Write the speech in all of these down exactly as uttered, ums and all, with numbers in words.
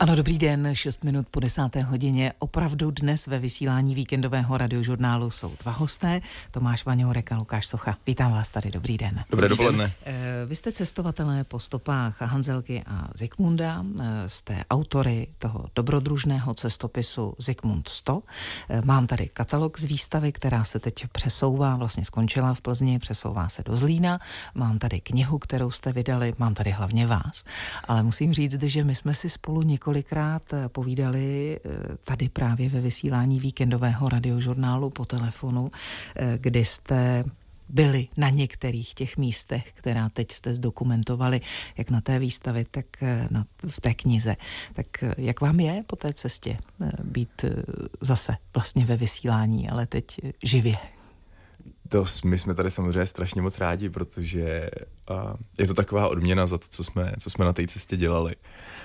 Ano, dobrý den, šest minut po desáté hodině. Opravdu dnes ve vysílání víkendového radiožurnálu jsou dva hosté, Tomáš Vaňourek a Lukáš Socha. Vítám vás tady, dobrý den. Dobré dopoledne. Vy jste cestovatelé po stopách Hanzelky a Zikmunda, jste autory toho dobrodružného cestopisu Zikmund sto. Mám tady katalog z výstavy, která se teď přesouvá, vlastně skončila v Plzni, přesouvá se do Zlína. Mám tady knihu, kterou jste vydali, mám tady hlavně vás. Ale musím říct, že my jsme si spolu několikrát povídali tady právě ve vysílání víkendového radiožurnálu po telefonu, kdy jste byli na některých těch místech, která teď jste zdokumentovali, jak na té výstavě, tak na, v té knize. Tak jak vám je po té cestě být zase vlastně ve vysílání, ale teď živě? To, my jsme tady samozřejmě strašně moc rádi, protože a, je to taková odměna za to, co jsme, co jsme na té cestě dělali.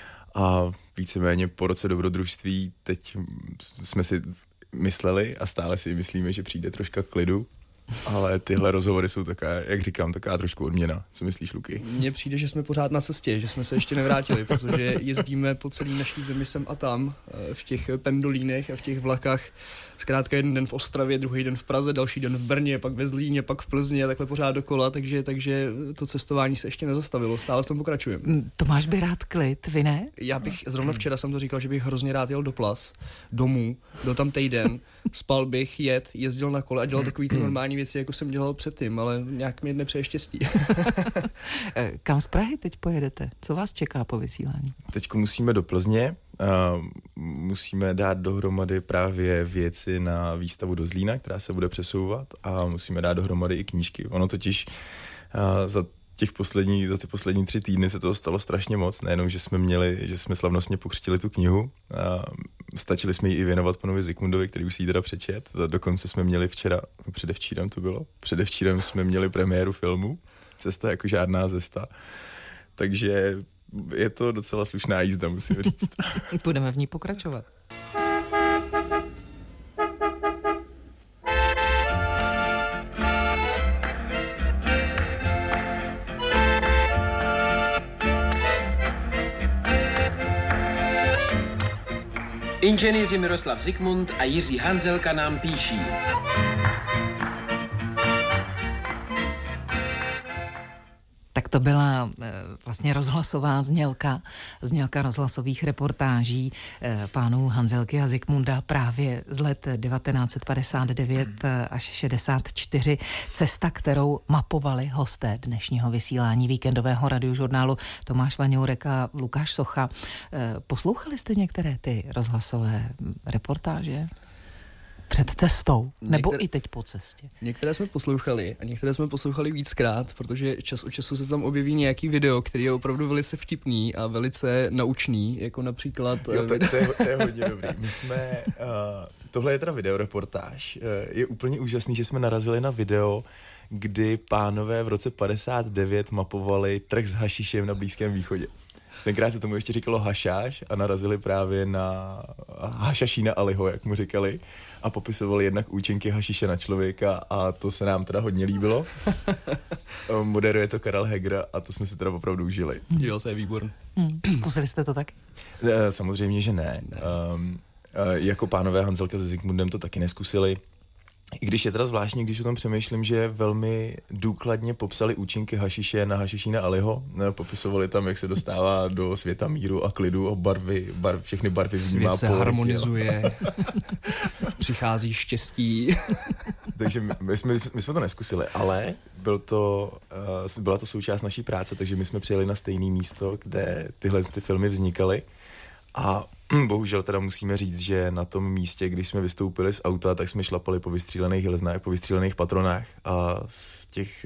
A víceméně po roce dobrodružství teď jsme si mysleli a stále si myslíme, že přijde troška klidu, ale tyhle rozhovory jsou taková, jak říkám, taková trošku odměna. Co myslíš, Luky? Mně přijde, že jsme pořád na cestě, že jsme se ještě nevrátili, protože jezdíme po celé naší zemi sem a tam, v těch pendolínech a v těch vlakách. Zkrátka jeden den v Ostravě, druhý den v Praze, další den v Brně, pak ve Zlíně, pak v Plzni a takhle pořád dokola, takže, takže to cestování se ještě nezastavilo, stále v tom pokračujeme. Tomáš by rád klid, vy ne? Já bych, zrovna včera jsem to říkal, že bych hrozně rád jel do Plas, domů, byl tam týden, spal bych, jet, jezdil na kole a dělal takový ty normální věci, jako jsem dělal předtím, ale nějak mi nepřeje štěstí. Kam z Prahy teď pojedete? Co vás čeká po vysílání? Teďko musíme do Plzně, uh, musíme dát dohromady právě věci na výstavu do Zlína, která se bude přesouvat, a musíme dát dohromady i knížky. Ono totiž uh, za těch poslední, za ty poslední tři týdny se toho stalo strašně moc, nejenom, že jsme měli, že jsme slavnostně pokřtili tu knihu, a stačili jsme ji i věnovat panu Zikmundovi, který už si ji teda přečet, dokonce jsme měli včera, předevčírem to bylo, předevčírem jsme měli premiéru filmu Cesta jako žádná cesta, takže je to docela slušná jízda, musím říct. Budeme v ní pokračovat. Inženýři Miroslav Zikmund a Jiří Hanzelka nám píší. Tak to byla e, vlastně rozhlasová znělka, znělka rozhlasových reportáží e, pánů Hanzelky a Zikmunda právě z let devatenáct set padesát devět až šedesát čtyři. Cesta, kterou mapovali hosté dnešního vysílání víkendového radiožurnálu Tomáš Vaňourek a Lukáš Socha. E, poslouchali jste některé ty rozhlasové reportáže? Před cestou, nebo některé, i teď po cestě? Některé jsme poslouchali a některé jsme poslouchali víckrát, protože čas od času se tam objeví nějaký video, který je opravdu velice vtipný a velice naučný, jako například... Jo, to, to, je, to je hodně dobrý. My jsme... Uh, tohle je teda videoreportáž. Uh, je úplně úžasný, že jsme narazili na video, kdy pánové v roce padesát devět mapovali trh s hašišem na Blízkém východě. Tenkrát se tomu ještě říkalo hašáš a narazili právě na Hašašína Aliho, jak mu říkali, a popisovali jednak účinky hašiše na člověka a to se nám teda hodně líbilo. Moderuje to Karel Heger a to jsme si teda opravdu užili. Jo, to je výborné. Hmm. Zkusili jste to taky? Samozřejmě, že ne. ne. Um, jako pánové Hanzelka se Zikmundem to taky neskusili. I když je teda zvláštní, když o tom přemýšlím, že velmi důkladně popsali účinky hašiše na Hašašína Aliho. Popisovali tam, jak se dostává do světa míru a klidu, barvy, barv, všechny barvy vnímá. Svět se povrch, harmonizuje, přichází štěstí. Takže my, my, jsme, my jsme to neskusili, ale byl to, uh, byla to součást naší práce, takže my jsme přijeli na stejné místo, kde tyhle ty filmy vznikaly. A bohužel teda musíme říct, že na tom místě, když jsme vystoupili z auta, tak jsme šlapali po vystřílených hleznách, po vystřílených patronách a z těch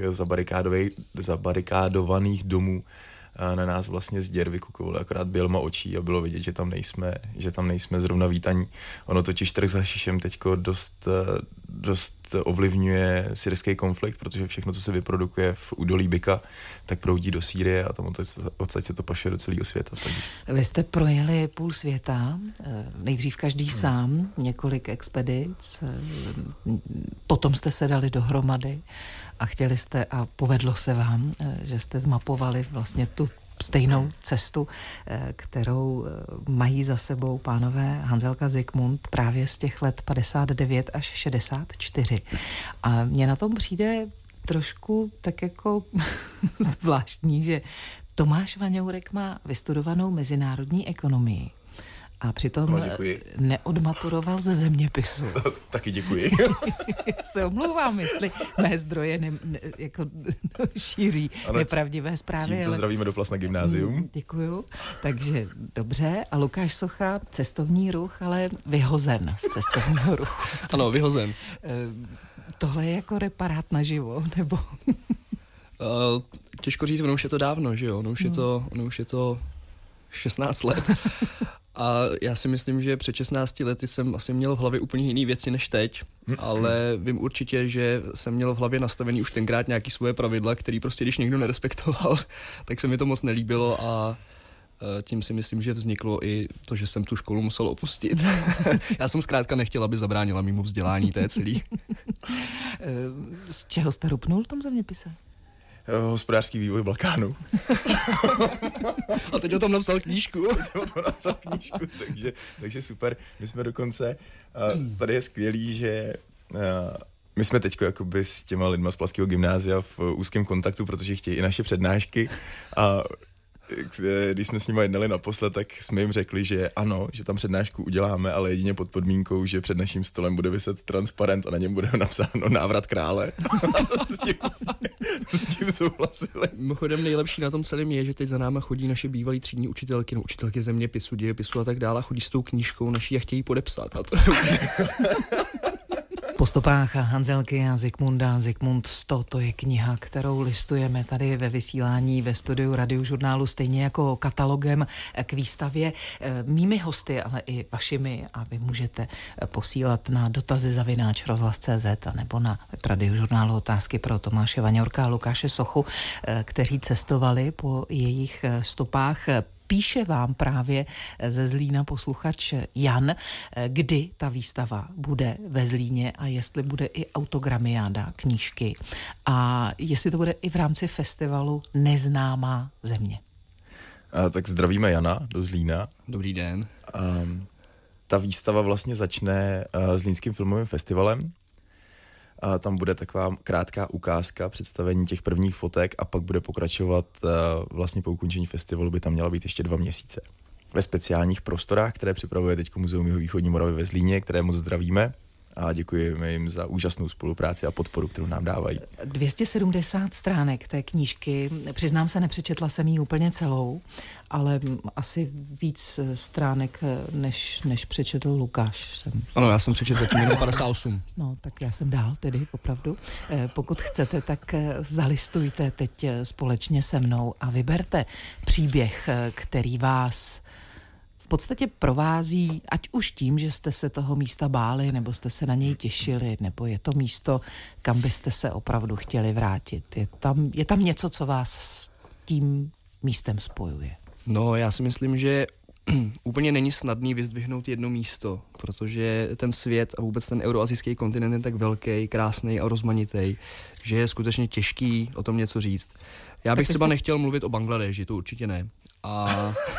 zabarikádovaných domů na nás vlastně z děr vykukovali akorát bělma očí a bylo vidět, že tam nejsme, že tam nejsme zrovna vítaní. Ono totiž trh s hašišem teďko dost, dost ovlivňuje syrský konflikt, protože všechno, co se vyprodukuje v údolí Bika, tak proudí do Sýrie a tam odsaď se to pašuje do celého světa. Tak. Vy jste projeli půl světa, nejdřív každý hmm. sám, několik expedic, potom jste se dali dohromady a chtěli jste a povedlo se vám, že jste zmapovali vlastně tu stejnou cestu, kterou mají za sebou pánové Hanzelka, Zikmund právě z těch let padesát devět až šedesát čtyři. A mně na tom přijde trošku tak jako zvláštní, že Tomáš Vaňourek má vystudovanou mezinárodní ekonomii a přitom no, neodmaturoval ze zeměpisu. Taky děkuji. Se omlouvám, jestli mé zdroje ne, ne, jako šíří ano, nepravdivé zprávy. Tímto ale... zdravíme do Plasna gymnázium. Děkuju. Takže dobře. A Lukáš Socha, cestovní ruch, ale vyhozen z cestovního ruchu. Ano, vyhozen. Tohle je jako reparát naživo, nebo... Uh, těžko říct, ono už je to dávno, že jo? Ono už, hmm. je, to, ono už je to šestnáct let. A já si myslím, že před šestnácti lety jsem asi měl v hlavě úplně jiný věci než teď, hmm. ale vím určitě, že jsem měl v hlavě nastavený už tenkrát nějaký svoje pravidla, který prostě když někdo nerespektoval, tak se mi to moc nelíbilo a tím si myslím, že vzniklo i to, že jsem tu školu musel opustit. Já jsem zkrátka nechtěl, aby zabránila mému vzdělání, to je celý. Z čeho jste rupnul v tom zeměpise? Hospodářský vývoj Balkánu. A teď o tom napsal knížku. Teď jsem o tom napsal knížku, takže, takže super. My jsme dokonce, uh, tady je skvělý, že uh, my jsme teď jakoby s těma lidma z Plaského gymnázia v úzkém kontaktu, protože chtějí i naše přednášky a když jsme s nimi jednali naposled, tak jsme jim řekli, že ano, že tam přednášku uděláme, ale jedině pod podmínkou, že před naším stolem bude viset transparent a na něm bude napsáno návrat krále. s, tím, s tím souhlasili. Mimochodem nejlepší na tom celém je, že teď za náma chodí naše bývalí třídní učitelky, no, učitelky zeměpisu, dějepisu a tak dále, chodí s tou knížkou naší a chtějí podepsat. A to Po stopách Hanzelky a Zikmunda. Zikmund sto, to je kniha, kterou listujeme tady ve vysílání ve studiu Radiožurnálu, stejně jako katalogem k výstavě. Mými hosty, ale i vašimi, a vy můžete posílat na dotazy zavináč rozhlas tečka cé zet a nebo na Radiožurnálu otázky pro Tomáše Vaňourka a Lukáše Sochu, kteří cestovali po jejich stopách. Píše vám právě ze Zlína posluchač Jan, kdy ta výstava bude ve Zlíně a jestli bude i autogramiáda, knížky a jestli to bude i v rámci festivalu Neznámá země. A tak zdravíme Jana do Zlína. Dobrý den. A ta výstava vlastně začne Zlínským filmovým festivalem. A tam bude taková krátká ukázka, představení těch prvních fotek a pak bude pokračovat vlastně po ukončení festivalu by tam měla být ještě dva měsíce. Ve speciálních prostorách, které připravuje teď Muzeum Jihovýchodní Moravy ve Zlíně, které moc zdravíme a děkujeme jim za úžasnou spolupráci a podporu, kterou nám dávají. dvě stě sedmdesát stránek té knížky, přiznám se, nepřečetla jsem ji úplně celou, ale asi víc stránek, než, než přečetl Lukáš. Jsem... Ano, já jsem přečetl zatím jenom padesát osm. No, tak já jsem dál tedy, opravdu. Pokud chcete, tak zalistujte teď společně se mnou a vyberte příběh, který vás v podstatě provází, ať už tím, že jste se toho místa báli, nebo jste se na něj těšili, nebo je to místo, kam byste se opravdu chtěli vrátit. Je tam, je tam něco, co vás s tím místem spojuje? No, já si myslím, že úplně není snadný vyzdvihnout jedno místo, protože ten svět a vůbec ten euroazijský kontinent je tak velký, krásný a rozmanitý, že je skutečně těžký o tom něco říct. Já bych třeba jste... nechtěl mluvit o Bangladeši, to určitě ne. A...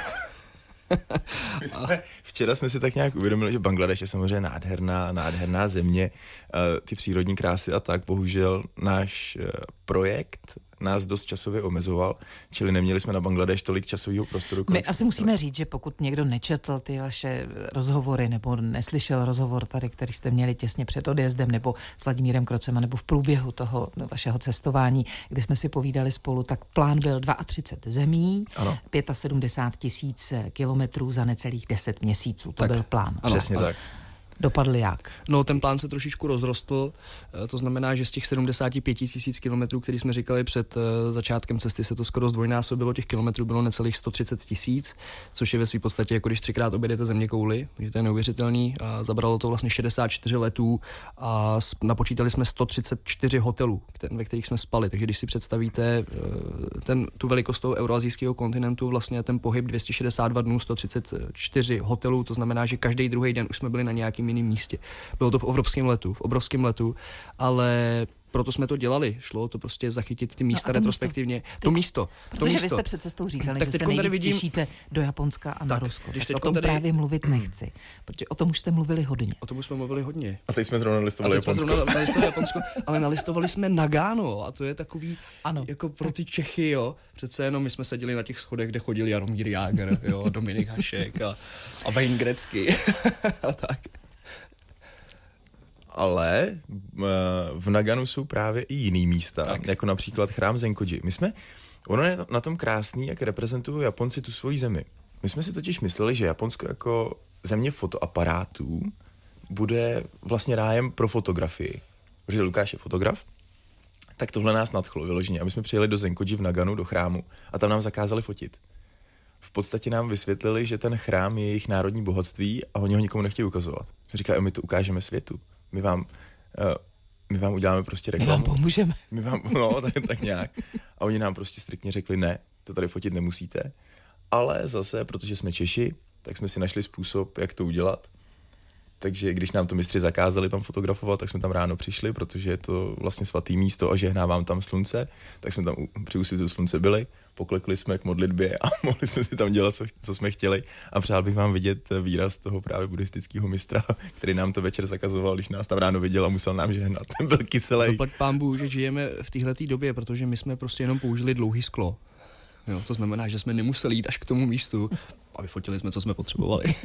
My jsme, včera jsme si tak nějak uvědomili, že Bangladeš je samozřejmě nádherná, nádherná země, ty přírodní krásy a tak. Bohužel náš projekt nás dost časově omezoval, čili neměli jsme na Bangladeš tolik časového prostoru. My asi musíme říct, že pokud někdo nečetl ty vaše rozhovory nebo neslyšel rozhovor tady, který jste měli těsně před odjezdem nebo s Vladimírem Krocem nebo v průběhu toho vašeho cestování, kdy jsme si povídali spolu, tak plán byl třicet dva zemí, ano. sedmdesát pět tisíc kilometrů za necelých deset měsíců. To tak, byl plán. Ano, přesně ano. tak. Dopadl jak? No, ten plán se trošičku rozrostl, to znamená, že z těch sedmdesát pět tisíc kilometrů, který jsme říkali před začátkem cesty, se to skoro zdvojnásobilo, těch kilometrů bylo necelých sto třicet tisíc, což je ve své podstatě jako když třikrát objedete zeměkouli, takže to je neuvěřitelný. A zabralo to vlastně šedesát čtyři letů a napočítali jsme sto třicet čtyři hotelů, ve kterých jsme spali, takže když si představíte ten, tu velikost toho euroazijského kontinentu, vlastně ten pohyb dvě stě šedesát dva dnů, sto třicet čtyři hotelů, to znamená, že každý druhý den už jsme byli na nějaký jiném místě. Bylo to v obrovském letu, v obrovském letu, ale proto jsme to dělali. Šlo to prostě zachytit ty místa no retrospektivně. Místo. To místo. Protože to místo. vy jste před cestou říkali, tak že se nejvíc vidím... těšíte do Japonska a na tak, Rusko. Když tak o tom tady... právě mluvit nechci, protože o tom už jste mluvili hodně. O tom už jsme mluvili hodně. A teď jsme zrovna listovali Japonsko. Zrovna nalistovali Japonsko, ale nalistovali jsme Nagano a to je takový ano. jako pro ty Čechy, jo. Přece jenom my jsme seděli na těch schodech, kde chodil Jaromír Jágr, jo, Dominik Hašek a, a Wayne Gretzky a tak. Ale v Naganu jsou právě i jiný místa, tak. Jako například chrám Zenkoji. My jsme, ono je na tom krásný, jak reprezentují Japonci tu svoji zemi. My jsme si totiž mysleli, že Japonsko jako země fotoaparátů bude vlastně rájem pro fotografii. Protože Lukáš je fotograf, tak tohle nás nadchlo vyloženě. A my jsme přijeli do Zenkoji v Naganu, do chrámu, a tam nám zakázali fotit. V podstatě nám vysvětlili, že ten chrám je jejich národní bohatství a oni ho nikomu nechtějí ukazovat. Říkají, my to ukážeme světu. My vám, uh, my vám uděláme prostě reklamu. My vám pomůžeme. My vám, no, tak, tak nějak. A oni nám prostě striktně řekli, ne, to tady fotit nemusíte. Ale zase, protože jsme Češi, tak jsme si našli způsob, jak to udělat. Takže když nám to mistři zakázali tam fotografovat, tak jsme tam ráno přišli, protože je to vlastně svatý místo a žehná vám tam slunce. Tak jsme tam při úsvitu slunce byli, poklekli jsme k modlitbě a mohli jsme si tam dělat, co, co jsme chtěli. A přál bych vám vidět výraz toho právě buddhistického mistra, který nám to večer zakazoval, když nás tam ráno viděl a musel nám žehnat. Ten byl kyselej. Zaplať pánbůh, že žijeme v téhleté době, protože my jsme prostě jenom použili dlouhý sklo. Jo, to znamená, že jsme nemuseli jít až k tomu místu a vyfotili jsme, co jsme potřebovali.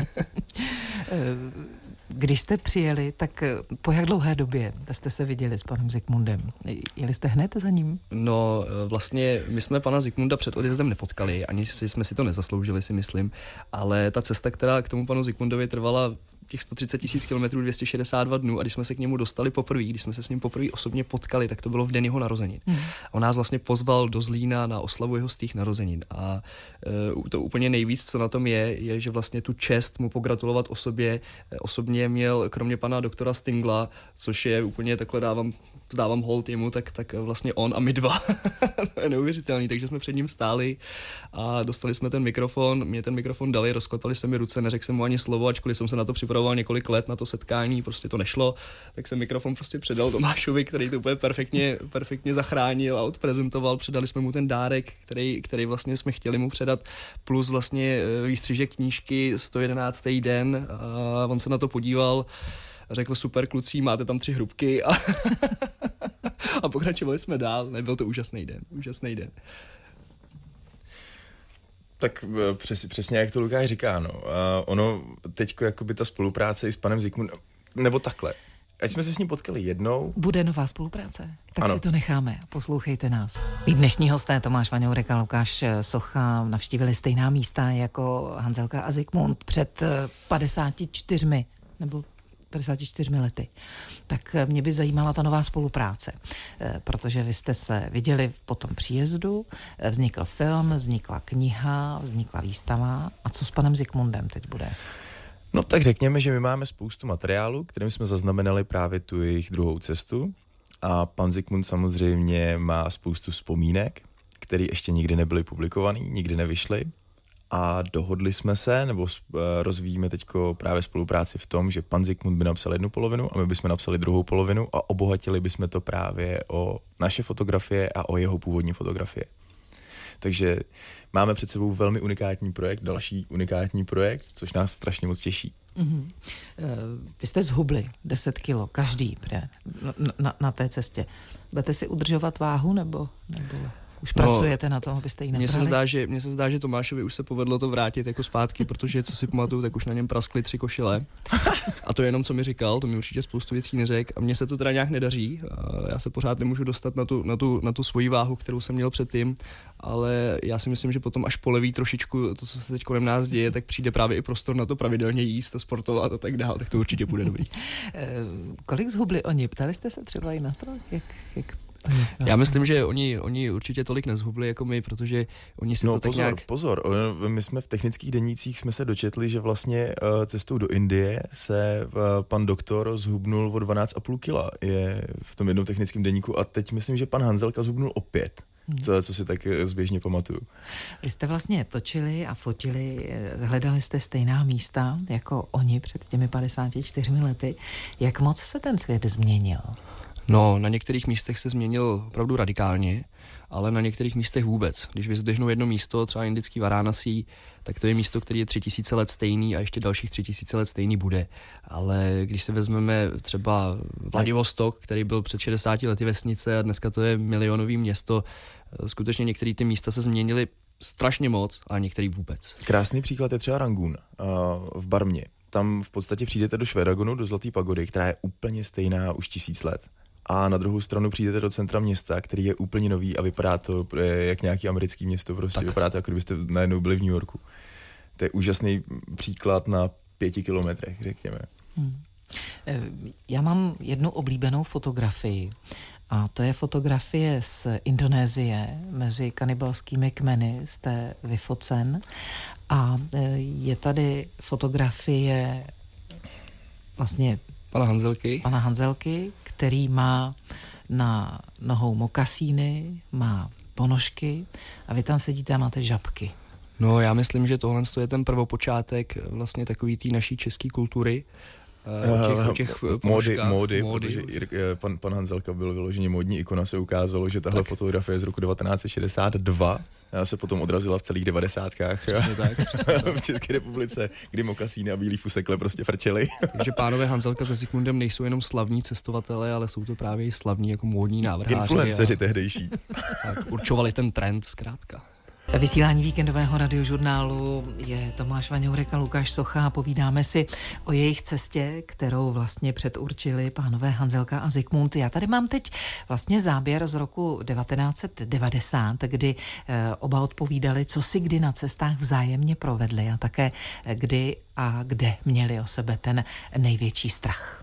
Když jste přijeli, tak po jak dlouhé době jste se viděli s panem Zikmundem? Jeli jste hned za ním? No vlastně my jsme pana Zikmunda před odjezdem nepotkali, ani si jsme si to nezasloužili, si myslím, ale ta cesta, která k tomu panu Zikmundovi trvala těch sto třicet tisíc kilometrů, dvě stě šedesát dva dnů, a když jsme se k němu dostali poprvé, když jsme se s ním poprvé osobně potkali, tak to bylo v den jeho narozenin. Hmm. On nás vlastně pozval do Zlína na oslavu jeho stých narozenin a e, to úplně nejvíc, co na tom je, je, že vlastně tu čest mu pogratulovat o sobě e, osobně měl kromě pana doktora Stingla, což je úplně takhle dávám dávám hold jemu, tak, tak vlastně on a my dva. To je neuvěřitelný, takže jsme před ním stáli a dostali jsme ten mikrofon, mě ten mikrofon dali, rozklepali se mi ruce, neřekl jsem mu ani slovo, ačkoliv jsem se na to připravoval několik let, na to setkání, prostě to nešlo, tak jsem mikrofon prostě předal Tomášovi, který to úplně perfektně, perfektně zachránil a odprezentoval, předali jsme mu ten dárek, který, který vlastně jsme chtěli mu předat, plus vlastně výstřižek knížky sto jedenáctý den a on se na to podíval, řekl super kluci, máte tam tři hrubky a, a pokračovali jsme dál. Nebyl to úžasný den, úžasný den. Tak přes, přesně jak to Lukáš říká, no. A ono teďko jakoby ta spolupráce i s panem Zikmundem, nebo takhle. Ať jsme se s ním potkali jednou. Bude nová spolupráce, tak ano. Si to necháme. Poslouchejte nás. Mí dnešní hosté Tomáš Vaňourek a Lukáš Socha navštívili stejná místa jako Hanzelka a Zikmund před padesáti čtyřmi nebo padesáti čtyřmi lety. Tak mě by zajímala ta nová spolupráce, protože vy jste se viděli po tom příjezdu, vznikl film, vznikla kniha, vznikla výstava. A co s panem Zikmundem teď bude? No tak řekněme, že my máme spoustu materiálu, kterým jsme zaznamenali právě tu jejich druhou cestu, a pan Zikmund samozřejmě má spoustu vzpomínek, které ještě nikdy nebyly publikované, nikdy nevyšly. A dohodli jsme se, nebo rozvíjíme teďko právě spolupráci v tom, že pan Zikmund by napsal jednu polovinu a my bychom napsali druhou polovinu a obohatili bychom to právě o naše fotografie a o jeho původní fotografie. Takže máme před sebou velmi unikátní projekt, další unikátní projekt, což nás strašně moc těší. Mm-hmm. Vy jste zhubli deset kilo, každý na, na, na té cestě. Budete si udržovat váhu, nebo... nebo... Už pracujete no, na tom, abyste ji nebrali? Mně se zdá, že, mně se zdá, že Tomášovi už se povedlo to vrátit jako zpátky, protože co si pamatuju, tak už na něm praskly tři košile. A to je jenom, co mi říkal, to mi určitě spoustu věcí neřekl. A mně se to teda nějak nedaří. Já se pořád nemůžu dostat na tu, na tu, na tu svoji váhu, kterou jsem měl předtím, ale já si myslím, že potom až poleví trošičku to, co se teď kolem nás děje, tak přijde právě i prostor na to pravidelně jíst a sportovat a tak dále, tak to určitě bude dobrý. Kolik zhubli oni? Ptali jste se třeba i na to, jak, jak Vlastně. Já myslím, že oni, oni určitě tolik nezhubli jako my, protože oni si no, to tak pozor, nějak... pozor, my jsme v technických denících jsme se dočetli, že vlastně cestou do Indie se pan doktor zhubnul o dvanáct a půl kila je v tom jednom technickém deníku a teď myslím, že pan Hanzelka zhubnul opět. Hmm. Co, co si tak zběžně pamatuju. Vy jste vlastně točili a fotili, hledali jste stejná místa jako oni před těmi padesáti čtyřmi lety. Jak moc se ten svět změnil? No, na některých místech se změnil opravdu radikálně, ale na některých místech vůbec. Když vyzdvihnu jedno místo, třeba indický Varánasí, tak to je místo, které je tři tisíce let stejný a ještě dalších tři tisíce let stejný bude. Ale když se vezmeme třeba Vladivostok, který byl před šedesáti lety vesnice a dneska to je milionový město, skutečně některé ty místa se změnily strašně moc a některý vůbec. Krásný příklad je třeba Rangun uh, v Barmě. Tam v podstatě přijdete do Švédagonu, do Zlaté pagody, která je úplně stejná už tisíc let. A na druhou stranu přijdete do centra města, který je úplně nový a vypadá to jak nějaký americký město, prostě tak. Vypadá to, jako kdybyste najednou byli v New Yorku. To je úžasný příklad na pěti kilometrech, řekněme. Hmm. Já mám jednu oblíbenou fotografii a to je fotografie z Indonésie mezi kanibalskými kmeny, jste vyfocen a je tady fotografie vlastně pana Hanzelky, pana Hanzelky, který má na nohou mokasíny, má ponožky a vy tam sedíte a máte žabky. No, já myslím, že tohle je ten prvopočátek vlastně takový té naší české kultury. O těch, o těch módy, módy, módy, protože pan, pan Hanzelka byl vyloženě módní ikona, se ukázalo, že tahle tak. fotografie z roku devatenáct set šedesát dva se potom odrazila v celých devadesátkách přesně tak, přesně tak. v České republice, kdy mokasíny a bílý fusekle prostě frčely. Takže pánové Hanzelka se Zikmundem nejsou jenom slavní cestovatelé, ale jsou to právě i slavní jako módní návrháři. Influenceři a... tehdejší. Tak, určovali ten trend zkrátka. Ve vysílání víkendového radiožurnálu je Tomáš Vaňourek a Lukáš Socha a povídáme si o jejich cestě, kterou vlastně předurčili pánové Hanzelka a Zikmund. Já tady mám teď vlastně záběr z roku devatenáct set devadesát, kdy e, oba odpovídali, co si kdy na cestách vzájemně provedli a také kdy a kde měli o sebe ten největší strach.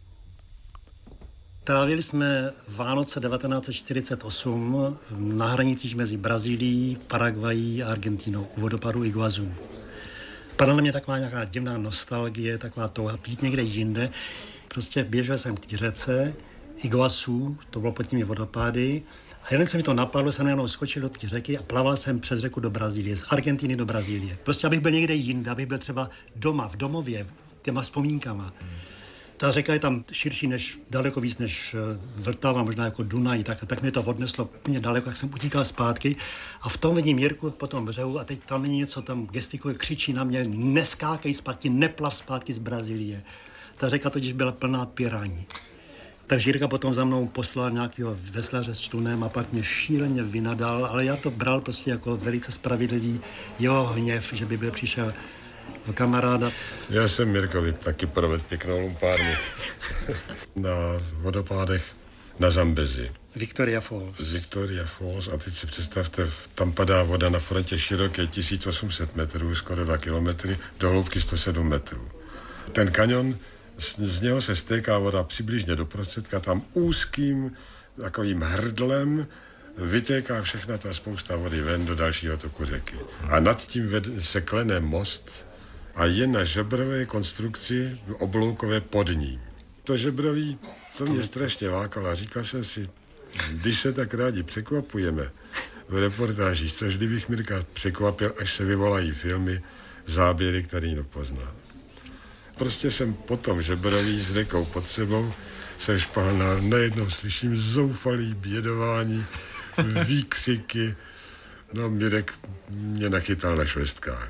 Trávili jsme Vánoce devatenáct set čtyřicet osm na hranicích mezi Brazílií, Paraguají a Argentínou u vodopádu Iguazú. Padla na mě taková nějaká divná nostalgie, taková touha pít někde jinde. Prostě běžel jsem k té řece Iguazú, to bylo pod těmi vodopády, a jeden se mi to napadlo, jsem jenom skočil do té řeky a plaval jsem přes řeku do Brazílie, z Argentiny do Brazílie. Prostě abych byl někde jinde, abych byl třeba doma, v domově, těma vzpomínkama. Ta řeka je tam širší než, daleko víc než Vltava, možná jako Dunaj, tak, tak mě to odneslo úplně daleko, tak jsem utíkal zpátky a v tom vidím Jirku po tom břehu a teď tam není něco, tam gestikuluje, křičí na mě, neskákej zpátky, neplav zpátky z Brazílie. Ta řeka totiž byla plná piraní. Takže Jirka potom za mnou poslal nějakého veslaře s člunem a pak mě šíleně vynadal, ale já to bral prostě jako velice spravedlivý jeho hněv, že by byl přišel kamaráda. Já jsem Mirkovi taky provedl pěknou lumpárnu na vodopádech na Zambezi. Victoria Falls. Victoria Falls a teď si představte, tam padá voda na frontě široké tisíc osm set metrů, skoro dva kilometry, do hloubky sto sedm metrů. Ten kanion, z, z něho se stéká voda přibližně do prostředka, tam úzkým takovým hrdlem vytéká všechna ta spousta vody ven do dalšího toku řeky. A nad tím ved, se klene most a je na žebrové konstrukci obloukové pod ním. To žebroví, to mě strašně lákalo a říkal jsem si, když se tak rádi překvapujeme v reportážích, což kdybych Mirka překvapil, až se vyvolají filmy, záběry, který nepozná. Prostě jsem potom žebroví s řekou pod sebou, jsem špalnal, najednou slyším zoufalý bědování, výkřiky, no Mirek mě nachytal na švestkách.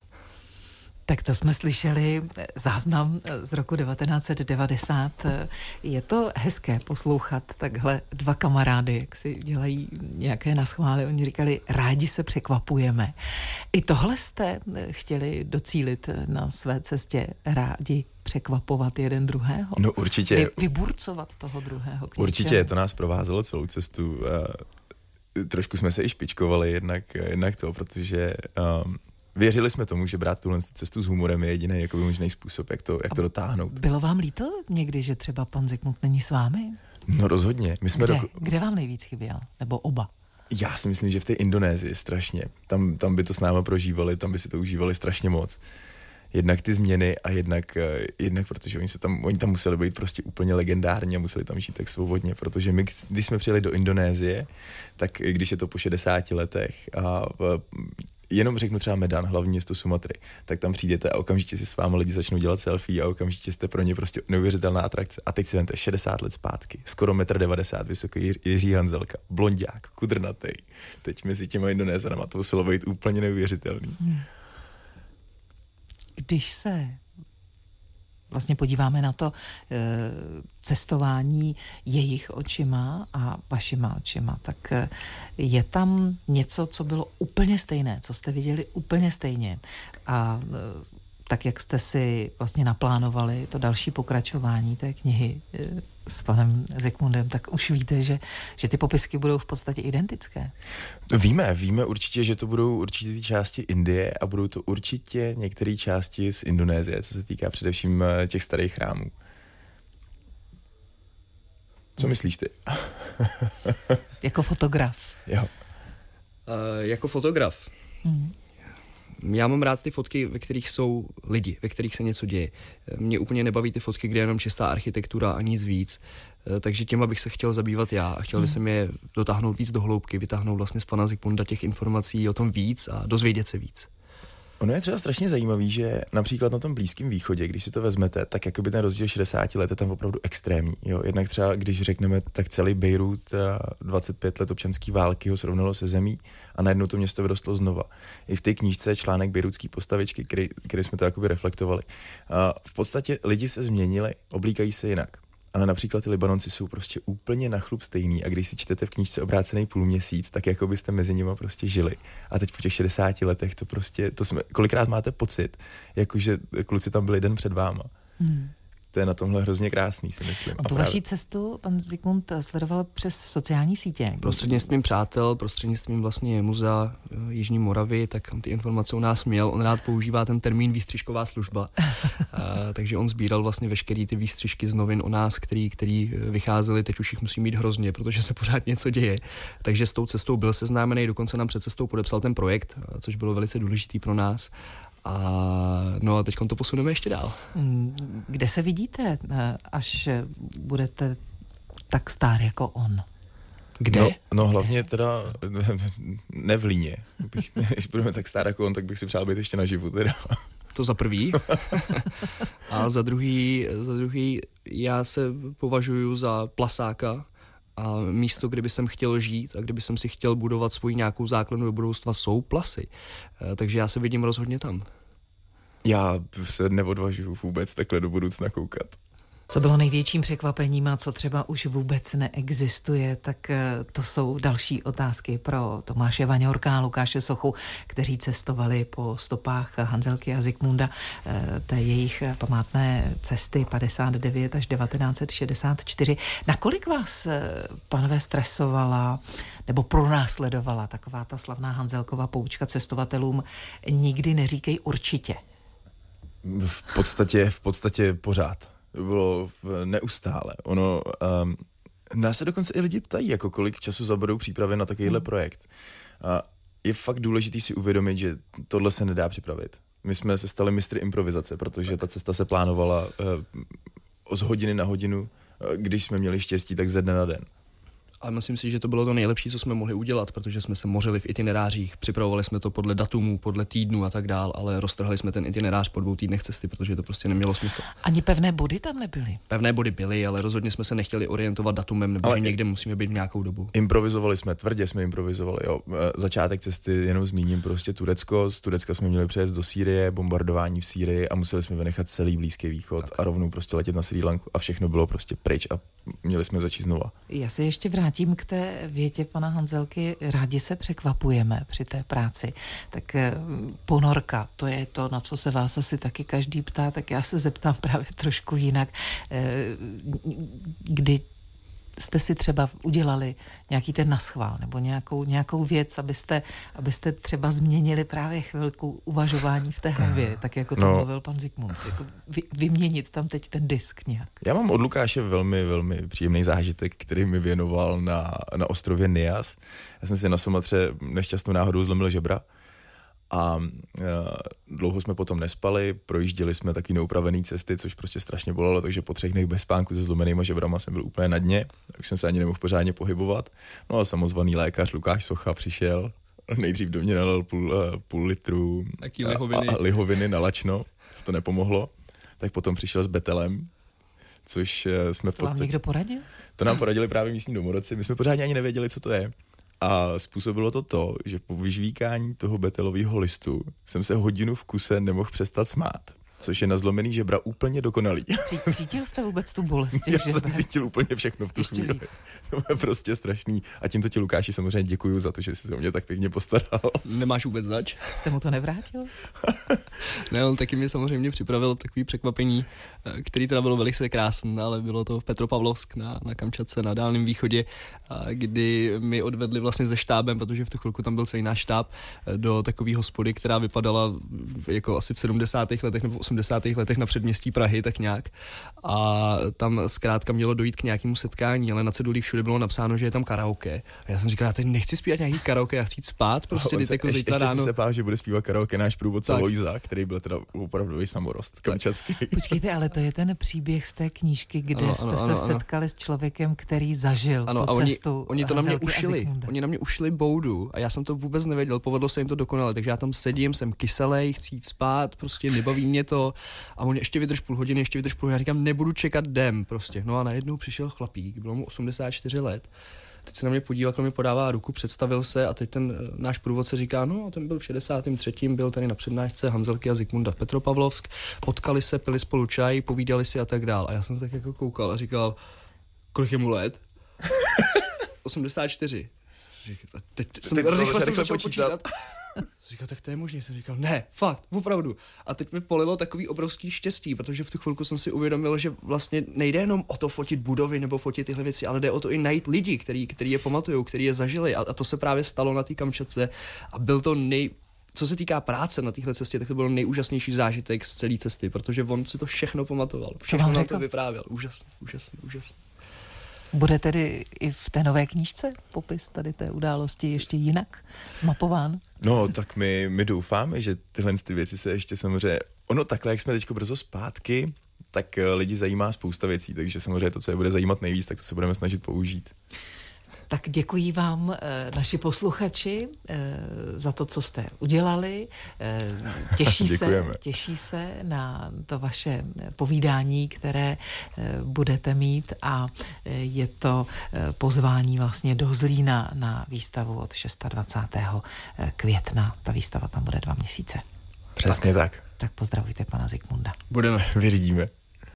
Tak to jsme slyšeli záznam z roku devatenáct set devadesát. Je to hezké poslouchat takhle dva kamarády, jak si dělají nějaké naschvály. Oni říkali, rádi se překvapujeme. I tohle jste chtěli docílit na své cestě, rádi překvapovat jeden druhého? No určitě. Vy, vyburcovat toho druhého. Určitě, to nás provázelo celou cestu. Trošku jsme se i špičkovali jednak, jednak to, protože... Um, Věřili jsme tomu, že brát tuhle cestu s humorem je jediný jakoby možný způsob, jak to, jak to dotáhnout. Bylo vám líto někdy, že třeba pan Zikmund není s vámi? No rozhodně. My jsme Kde? Doko... Kde vám nejvíc chyběl? Nebo oba? Já si myslím, že v té Indonésii strašně. Tam, tam by to s náma prožívali, tam by si to užívali strašně moc. Jednak ty změny a jednak, jednak protože oni, se tam, oni tam museli být prostě úplně legendární a museli tam žít tak svobodně, protože my, když jsme přijeli do Indonésie, tak když je to po šedesáti letech a jenom řeknu třeba Medan, hlavní město Sumatry, tak tam přijdete a okamžitě si s vámi lidi začnou dělat selfie a okamžitě jste pro ně prostě neuvěřitelná atrakce. A teď si vemte šedesát let zpátky, skoro metr devadesát vysoký Jiří, Jiří Hanzelka, blonďák, kudrnatej. Teď mezi těma Indonésanama to muselo být úplně neuvěřitelný. Hmm. Když se vlastně podíváme na to e, cestování jejich očima a vašima očima, tak e, je tam něco, co bylo úplně stejné, co jste viděli úplně stejně. A e, tak, jak jste si vlastně naplánovali to další pokračování té knihy e, s panem Zikmundem, tak už víte, že, že ty popisky budou v podstatě identické. Víme, víme určitě, že to budou určitě ty části Indie a budou to určitě některé části z Indonésie, co se týká především těch starých chrámů. Co myslíš ty? Jako fotograf. Jo. Uh, jako fotograf. Hmm. Já mám rád ty fotky, ve kterých jsou lidi, ve kterých se něco děje. Mě úplně nebaví ty fotky, kde je jenom čistá architektura a nic víc. Takže těma bych se chtěl zabývat já a chtěl bych se je dotáhnout víc do hloubky, vytáhnout vlastně z pana Zikmunda těch informací o tom víc a dozvědět se víc. Ono je třeba strašně zajímavý, že například na tom Blízkém východě, když si to vezmete, tak jakoby ten rozdíl šedesát let je tam opravdu extrémní. Jo? Jednak třeba, když řekneme, tak celý Bejrút, dvacet pět let občanské války ho srovnalo se zemí a najednou to město vyrostlo znova. I v té knížce je článek bejrútský postavičky, který, který jsme to jakoby reflektovali. A v podstatě lidi se změnili, oblíkají se jinak. Ale například ty Libanonci jsou prostě úplně na chlup stejný a když si čtete v knížce Obrácený půlměsíc, tak jako byste mezi nimi prostě žili. A teď po těch šedesáti letech to prostě, to jsme, kolikrát máte pocit, jakože kluci tam byli den před váma. Hmm. To je na tomhle hrozně krásný, si myslím. A tu právě... vaši cestu pan Zikmund sledoval přes sociální sítě? Prostřednictvím přátel, prostřednictvím vlastně muzea Jižní Moravy, tak ty informace u nás měl. On rád používá ten termín výstřižková služba. a, takže on sbíral vlastně veškeré ty výstřižky z novin o nás, který, který vycházely, teď už jich musí mít hrozně, protože se pořád něco děje. Takže s tou cestou byl seznámený, dokonce nám před cestou podepsal ten projekt, což bylo velice důležitý pro nás. A no a teď to posuneme ještě dál. Kde se vidíte, až budete tak star jako on? Kde? No, no hlavně teda ne v Líně. Když budeme tak star jako on, tak bych si přál být ještě naživu teda. To za prvý. A za druhý, za druhý, já se považuji za plasáka a místo, kde bych jsem chtěl žít a kde bych jsem si chtěl budovat svou nějakou základnu do budoucna, jsou Plasy. Takže já se vidím rozhodně tam. Já se neodvažuju vůbec takhle do budoucna koukat. Co bylo největším překvapením a co třeba už vůbec neexistuje, tak to jsou další otázky pro Tomáše Vaňourka a Lukáše Sochu, kteří cestovali po stopách Hanzelky a Zikmunda, té jejich památné cesty padesát devět až devatenáct set šedesát čtyři. Nakolik vás, panové, stresovala nebo pronásledovala taková ta slavná Hanzelkova poučka cestovatelům: nikdy neříkej určitě? V podstatě, v podstatě pořád. Bylo neustále. Ono, um, nás se dokonce i lidi ptají, jako kolik času zaberou přípravy na takovýhle projekt. A je fakt důležitý si uvědomit, že tohle se nedá připravit. My jsme se stali mistry improvizace, protože ta cesta se plánovala uh, z hodiny na hodinu. Uh, když jsme měli štěstí, tak ze dne na den. A myslím si, že to bylo to nejlepší, co jsme mohli udělat, protože jsme se mořili v itinerářích, připravovali jsme to podle datumů, podle týdnů a tak dál, ale roztrhali jsme ten itinerář po dvou týdnech cesty, protože to prostě nemělo smysl. Ani pevné body tam nebyly? Pevné body byly, ale rozhodně jsme se nechtěli orientovat datumem, nebo ale že někde musíme být v nějakou dobu. Improvizovali jsme, tvrdě jsme improvizovali, jo. Začátek cesty jenom zmíním prostě Turecko, z Turecka jsme měli přejezd do Sýrie, bombardování v Sýrii a museli jsme vynechat celý Blízký východ tak. A rovnou prostě letět na Srí Lanku a všechno bylo prostě pryč a měli jsme začít znova. Já se ještě vrátím k té větě pana Hanzelky, rádi se překvapujeme při té práci. Tak ponorka, to je to, na co se vás asi taky každý ptá, tak já se zeptám právě trošku jinak. Kdy jste si třeba udělali nějaký ten naschvál nebo nějakou, nějakou věc, abyste, abyste třeba změnili právě chvilku uvažování v té hlavě, tak jako to no. mluvil pan Zikmund. Jako vy, vyměnit tam teď ten disk nějak. Já mám od Lukáše velmi, velmi příjemný zážitek, který mi věnoval na, na ostrově Nias. Já jsem si na Sumatře nešťastnou náhodou zlomil žebra a uh, dlouho jsme potom nespali, projížděli jsme taky neupravený cesty, což prostě strašně bolelo, takže po třech dnech bez spánku se zlomenýma žebrama jsem byl úplně na dně, už jsem se ani nemohl pořádně pohybovat. No a samozvaný lékař Lukáš Socha přišel nejdřív do mě nalil půl, půl litru lihoviny. A, a lihoviny na lačno, to nepomohlo. Tak potom přišel s betelem, což jsme v podstatě... To vám někdo poradil? To nám poradili právě místní domorodci, my jsme pořádně ani nevěděli, co to je. A způsobilo to to, že po vyžvíkání toho betelového listu jsem se hodinu v kuse nemohl přestat smát. Což je na zlomený žebra úplně dokonalý. Cítil jste vůbec tu bolest těch Já žeber? jsem cítil úplně všechno v tu Ještě chvíli. víc. To je prostě strašný. A tímto ti, Lukáši, samozřejmě děkuju za to, že jsi se o mě tak pěkně postaral. Nemáš vůbec zač? Jste mu to nevrátil? Ne, on taky mi samozřejmě připravil takový překvapení, který teda bylo velice krásné, ale bylo to v Petropavlovsk na, na Kamčatce, na Dálném východě, kdy mi odvedli vlastně se štábem, protože v tu chvilku tam byl celý náš štáb, do takové hospody, která vypadala jako asi v sedmdesátých letech nebo osmdesátých letech na předměstí Prahy, tak nějak. A tam zkrátka mělo dojít k nějakému setkání, ale na cedulích všude bylo napsáno, že je tam karaoke. A já jsem říkal, já teď nechci zpívat nějaký karaoke, já chci jít spát, prostě teď jako zítra ráno. Ještě se pál, že bude zpívat karaoke náš průvodce Lojza, který byl teda opravdu samorost kamčatský. Počkejte, ale to je ten příběh z té knížky, kde ano, jste ano, se ano, setkali s člověkem, který zažil ano, tu a oni, cestu. Oni to na mě Hanzelky a ušili. Zikmunda. Oni na mě ušili boudu a já jsem to vůbec nevěděl, povedlo se jim to dokonale, takže já tam sedím, jsem kyselej, chci jít spát, prostě nebaví mě to a on ještě vydrž půl hodiny, ještě vydrž půl hodiny, já říkám, nebudu čekat dem prostě. No a najednou přišel chlapík, bylo mu osmdesát čtyři let. Teď se na mě podíval, když mi podává ruku, představil se a teď ten náš průvodce říká, no a ten byl v šedesátém třetím byl tady na přednášce Hanzelky a Zikmunda v Petropavlovsk, potkali se, pili spolu čaj, povídali si a tak dál. A já jsem tak jako koukal a říkal, kolik je mu let? osmdesát čtyři. Říkal, teď jsem teď rychle jsem začal počítat. počítat. Říkal, tak to je možné. Jsem říkal, ne, fakt, opravdu. A teď mi polilo takový obrovský štěstí, protože v tu chvilku jsem si uvědomil, že vlastně nejde jenom o to fotit budovy nebo fotit tyhle věci, ale jde o to i najít lidi, který, který je pamatujou, který je zažili. A, a to se právě stalo na té Kamčatce. A byl to nej... Co se týká práce na téhle cestě, tak to byl nejúžasnější zážitek z celé cesty, protože on si to všechno pamatoval. Všechno nám to vyprávěl. Úžasný, úžasný, úžasný. Bude tedy i v té nové knížce popis tady té události ještě jinak zmapován? No, tak my, my doufáme, že tyhle ty věci se ještě samozřejmě... Ono takhle, jak jsme teďko brzo zpátky, tak lidi zajímá spousta věcí, takže samozřejmě to, co je bude zajímat nejvíc, tak to se budeme snažit použít. Tak děkuji vám, naši posluchači, za to, co jste udělali. Těší se, těší se na to vaše povídání, které budete mít a je to pozvání vlastně do Zlína na výstavu od dvacátého šestého května. Ta výstava tam bude dva měsíce. Přesně tak. Tak, tak pozdravujte pana Zikmunda. Budeme. Vyřídíme.